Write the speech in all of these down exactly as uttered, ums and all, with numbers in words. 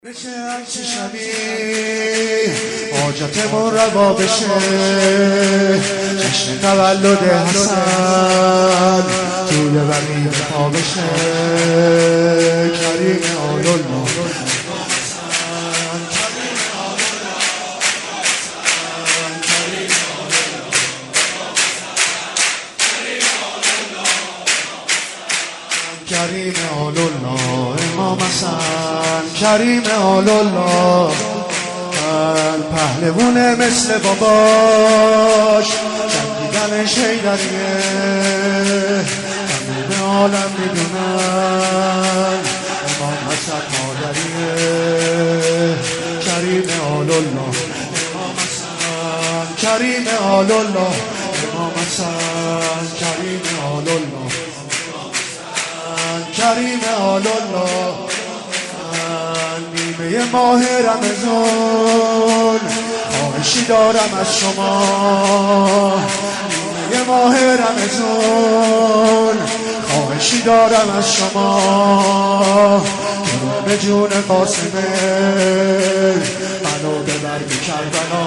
بشه هرچی شبی حاجتمون روا بشه، جشن تولد حسن توی بقیه پا بشه. کریم آلالله کریم آلالله امام حسن کریم آلالله پهلوونه مثل باباش جنگیدن شیدریه تمام عالم میدونن امام حسن مادریه. کریم آلالله امام حسن کریم آلالله امام حسن کریم آلالله کریم آلالله. نیمه ماه رمضان خواهشی دارم از شما، نیمه ماه رمضان خواهشی دارم از شما، به جون قاسمه منو ببر به کربلا.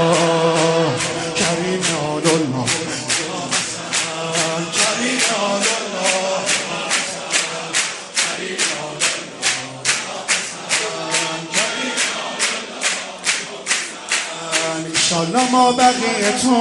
کریم آلالله کریم آلالله انشالله ما بقیه تو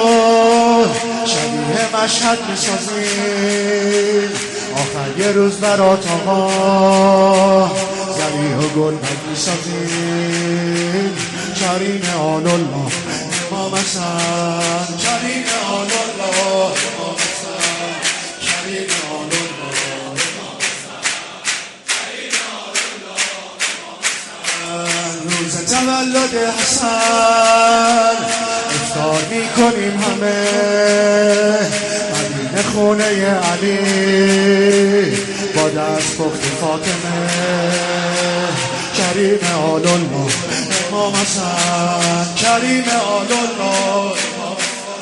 شبیه مشهد میسازیم، آخر یه روز برات آقا زریح و گل میسازیم. کریم آلالله امام حسن کریم آلالله امام حسن کریم آلالله امام حسن. روز تولد حسن افطار میکنیم همه مدینه خونه علی با دست پخت فاطمه. کریم آلالله امام حسن کریم آلالله امام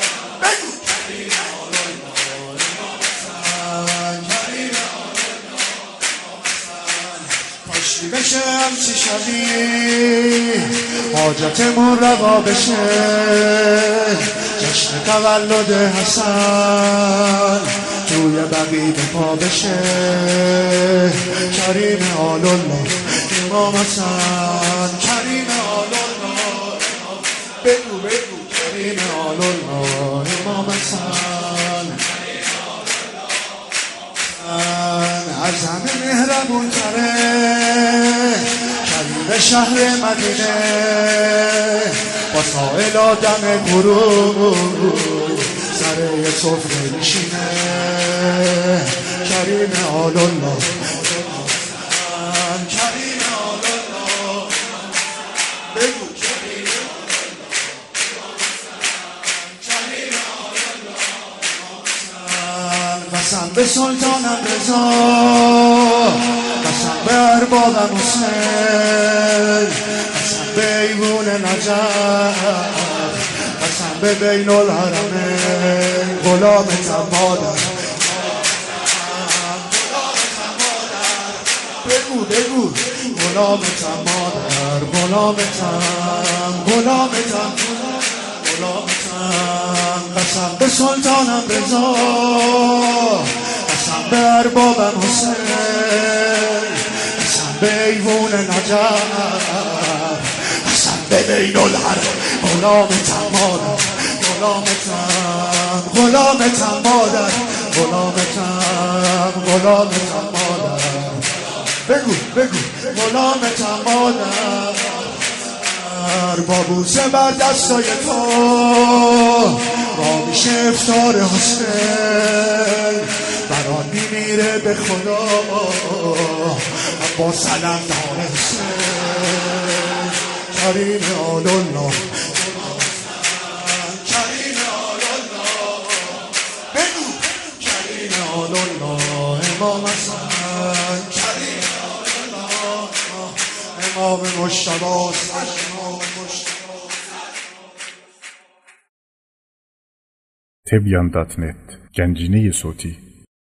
کاشکی بشه همچی شبی حاجتمون روا بشه، جشن تولد حسن توی بقیه پا بشه. کریم آلالله امام حسن کریم آلالله بگو بگو کریم آلالله امام حسن از همه مهربون تره کریم شهر مدینه، با سائل آدم غروب سر یه صفره نشینه. کریم آلالله کریم آلالله بگو کریم قسم به سلطانم رضا قسم به اربابم حسین قسم به ایوون نجف قسم به بین الحرمین غلامتم مادر بگو بگو غلامتم مادر غلامتم غلامتم غلامتم. قسم به سلطانم رضا قسم به اربابم حسین قسم به ایوون نجف قسم به بین الحرم غلامتم مادر غلامتم غلامتم مادر غلامتم غلامتم مادر بگو بگو غلامتم مادر. با بوسه بر دستای تو را میشه افطار حسین، بران میمیره به خدا با سلام دار حسین. کریم آلالله کریم آلالله بگو کریم آلالله امام حسن کریم آلالله امام مجتبی امام مجتبی. تبیان دات نت گنجینه صوتی